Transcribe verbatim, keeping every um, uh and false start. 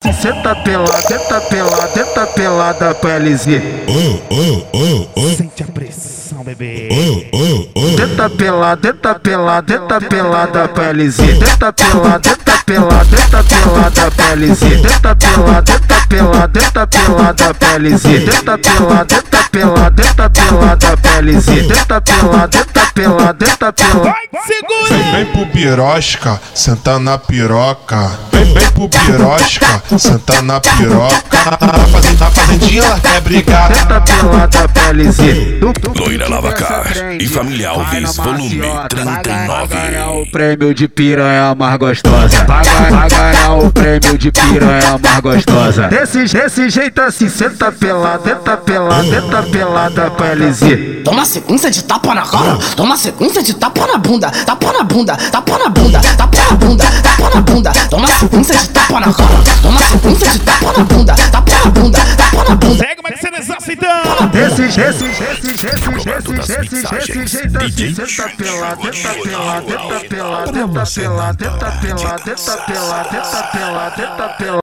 se senta pelada, senta pelada, senta pelada pra L Z. Sente a pressão, bebê. Senta pelada, senta pelada, senta pelada pra L Z. Senta pelada, senta pelada, senta pelada pra L Z. Senta pelada, senta pelada, senta pelada pra L Z. Senta pelada, senta pelada, senta pelada pra L Z. Senta pelada, senta pelada, senta pelada. Segura! Vem pro pirosca, senta na piroca. Vem, vem pro pirosca, senta na piroca. Na fazenda, na fazendinha ela quer brigar. Senta pelada pra L Z. Loira Lavacar e Família Alves, volume trinta e Vai ganhar nove. o prêmio de piranha mais gostosa. Vai, vai, vai ganhar o prêmio de piranha mais gostosa. Desse, desse jeito assim, senta pelada, senta pelada, senta pelada pra L Z. Toma sequência de tapa na cara, toma sequência de tapa na bunda, tapa na bunda, tapa na bunda, tapa na bunda, tapa na bunda, toma sequência de tapa na cara, toma sequência de tapa na bunda, tapa na bunda, tapa na bunda. Segue mais cena exausta então. Desse, desse, desse, desse, Comando das desse, desse, mixagens, desse jeito assim, D J senta pelada, senta pelada, senta pelada, senta pelada, senta pelada, senta pelada, senta pelada, senta pelada, senta pelada.